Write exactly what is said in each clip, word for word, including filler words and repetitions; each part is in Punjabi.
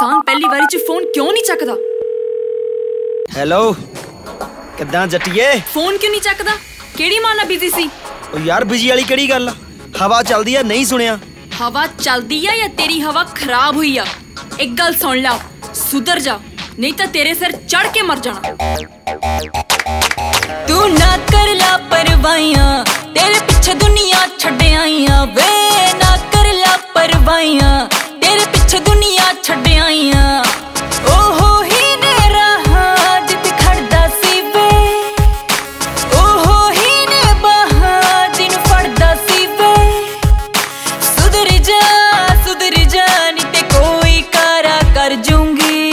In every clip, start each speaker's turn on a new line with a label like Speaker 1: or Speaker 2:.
Speaker 1: ਇਨਸਾਨ ਪਹਿਲੀ ਵਾਰੀ ਚ ਫੋਨ ਕਿਉਂ ਨਹੀਂ ਚੱਕਦਾ?
Speaker 2: ਹੈਲੋ ਕਿੱਦਾਂ ਜੱਟੀਏ?
Speaker 1: ਫੋਨ ਕਿਉਂ ਨਹੀਂ ਚੱਕਦਾ? ਕਿਹੜੀ ਮਾਂ ਨਾਲ ਬਿਜ਼ੀ ਸੀ?
Speaker 2: ਓ ਯਾਰ ਬਿਜ਼ੀ ਵਾਲੀ ਕਿਹੜੀ ਗੱਲ ਆ? ਹਵਾ ਚੱਲਦੀ ਆ, ਨਹੀਂ ਸੁਣਿਆ?
Speaker 1: ਹਵਾ ਚੱਲਦੀ ਆ ਜਾਂ ਤੇਰੀ ਹਵਾ ਖਰਾਬ ਹੋਈ ਆ? ਇੱਕ ਗੱਲ ਸੁਣ ਲਾ, ਸੁਧਰ ਜਾ, ਨਹੀਂ ਤਾਂ ਤੇਰੇ ਸਿਰ ਚੜ ਕੇ ਮਰ ਜਾਣਾ। ਤੂੰ ਨਾ ਕਰ ਲਾ ਪਰਵਾਈਆਂ, ਤੇਰੇ ਪਿੱਛੇ ਦੁਨੀਆ ਛੱਡ ਆਈਆਂ ਵੇ। ਨਾ ਕਰ ਲਾ ਪਰਵਾਈਆਂ, ਤੇਰੇ ਪਿੱਛੇ ਦੁਨੀਆ ਛੱਡ ਆਈਆਂ। ਓਹੋ ਹੀ ਨੇ ਰਾਹਾਂ ਜਿੱਥੇ ਖੜਦਾ ਸੀ ਵੇ, ਓਹੋ ਹੀ ਨੇ ਬਾਹਾਂ ਜਿਹਨੂੰ ਫੜਦਾ ਸੀ ਵੇ। ਸੁਧਰ ਜਾ ਸੁਧਰ ਜਾ, ਨਹੀਂ ਤੇ ਕੋਈ ਕਾਰਾ ਕਰ ਜੂੰਗੀ।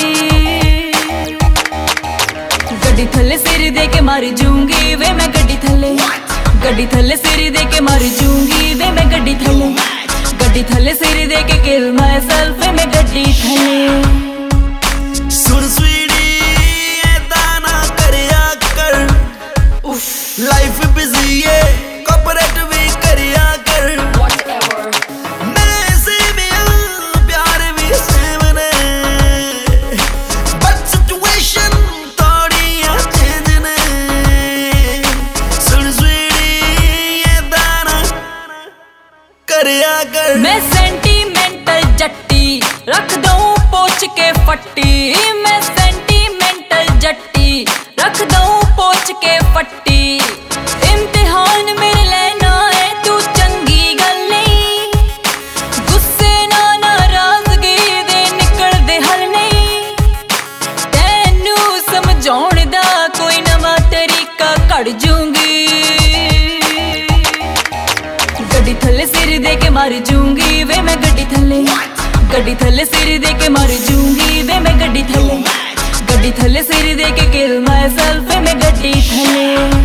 Speaker 1: ਗੱਡੀ ਥੱਲੇ ਸਿਰ ਦੇ ਕੇ ਮਰ ਜੂੰਗੀ ਵੇ ਮੈਂ, ਗੱਡੀ ਥੱਲੇ ਗੱਡੀ ਥੱਲੇ ਸਿਰ ਦੇ ਕੇ ਮਰ ਜੂੰਗੀ ਵੇ ਮੈਂ। ਗੱਡੀ ਥੱਲੇ ਗੱਡੀ ਥੱਲੇ ਸਿਰ ਦੇ ਕੇ ਕਿਲ ਮਾਈਸੈਲਫ ਵੇ ਮੈਂ, ਗੱਡੀ ਥੱਲੇ।
Speaker 3: ਸੁਣ ਸਵੀਟੀ ਐਦਾਂ ਨਾ ਕਰਿਆ ਕਰ, ਲਾਈਫ ਬਿਜ਼ੀ ਏ ਕੋਆਪਰੇਟ ਵੀ ਕਰਿਆ ਕਰ। ਮੈਂ ਸੇਵਿਆਂ ਪਿਆਰ ਵੀ ਸੇਵ ਨੇ, ਬਟ ਸਿਚੁਏਸ਼ਨ ਥੋੜੀਆਂ ਚੇਂਜ ਨੇ। ਸੁਣ ਸਵੀਟੀ ਐਦਾਂ ਨਾ ਕਰਿਆ ਕਰ।
Speaker 1: ਮੈਂ ਸੈਂਟੀਮੈਂਟਲ ਜੱਟੀ ਰੱਖ ਦਊਂ ਪੋਚ ਕੇ ਫੱਟੀ। ਮੈਂ ਸੈਂਟੀਮੈਂਟਲ ਜੱਟੀ ਰੱਖ ਦਊਂ ਪੋਚ ਕੇ ਫੱਟੀ। ਇਮਤਿਹਾਨ ਮੇਰੇ ਲੈਣਾ ਏ ਤੂੰ ਚੰਗੀ ਗੱਲ ਨਹੀਂ, ਗੁੱਸੇ ਨਾਲ ਨਾਰਾਜ਼ਗੀ ਦੇ ਨਿਕਲਦੇ ਹੱਲ ਨਹੀਂ। ਤੈਨੂੰ ਸਮਝਾਉਣ ਦਾ ਕੋਈ ਨਵਾਂ ਤਰੀਕਾ ਕੱਢ ਜੂੰਗੀ। ਗੱਡੀ ਥੱਲੇ ਸਿਰ ਦੇ ਕੇ ਮਰ ਜੂੰਗੀ ਵੇ ਮੈਂ, ਗੱਡੀ ਥੱਲੇ ਗੱਡੀ ਥੱਲੇ ਸਿਰ ਦੇ ਕੇ ਮਰ ਜੂੰਗੀ ਵੇ ਮੈਂ। ਗੱਡੀ ਥੱਲੇ ਗੱਡੀ ਥੱਲੇ ਸਿਰ ਦੇ ਕੇ ਕਿਲ ਮਾਈਸੈਲਫ ਵੇ ਮੈਂ, ਗੱਡੀ ਥੱਲੇ।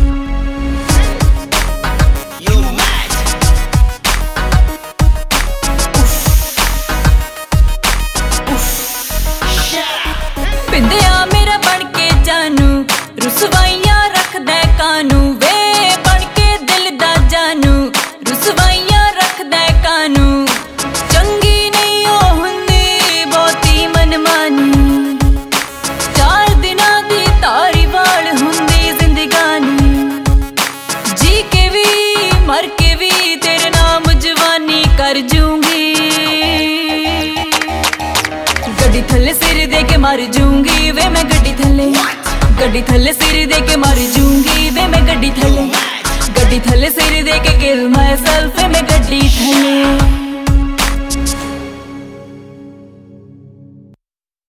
Speaker 1: ਪਿੰਦਿਆ ਮੇਰਾ ਬਣ ਕੇ ਜਾਨੂ, ਰੁਸਵਾਈਆਂ ਰੱਖਦਾ ਕਾਨੂੰ ਵੇ। ਬਣ ਕੇ ਦਿਲ ਦਾ ਜਾਨੂ, ਰੁਸਵਾਈਆਂ ਰੱਖਦਾ ਕਾਨੂੰ। ਚੰਗੀ ਨਹੀਂ ਉਹ ਹੁੰਦੀ ਬਹੁਤੀ ਮਨਮਾਨੀ, ਚਾਰ ਦਿਨਾਂ ਦੀ ਧਾਰੀਵਾਲ ਹੁੰਦੀ ਜ਼ਿੰਦਗਾਨੀ। ਜੀ ਕੇ ਵੀ ਮਰ ਕੇ ਵੀ ਤੇਰੇ ਨਾਮ ਜਵਾਨੀ ਕਰ ਜੂੰਗੀ। ਗੱਡੀ ਥੱਲੇ ਸਿਰ ਦੇ ਕੇ ਮਰ ਜੂੰਗੀ ਵੇ ਮੈਂ, ਗੱਡੀ ਥੱਲੇ ਗੱਡੀ ਥੱਲੇ ਸਿਰ ਦੇ ਕੇ ਮਰ ਜੂੰਗੀ ਵੇ ਮੈਂ। ਗੱਡੀ ਥੱਲੇ ਗੱਡੀ ਥੱਲੇ ਸਿਰ ਦੇ ਕੇ ਕਿਲ ਮਾਈਸੈਲਫ ਵੇ ਮੈਂ।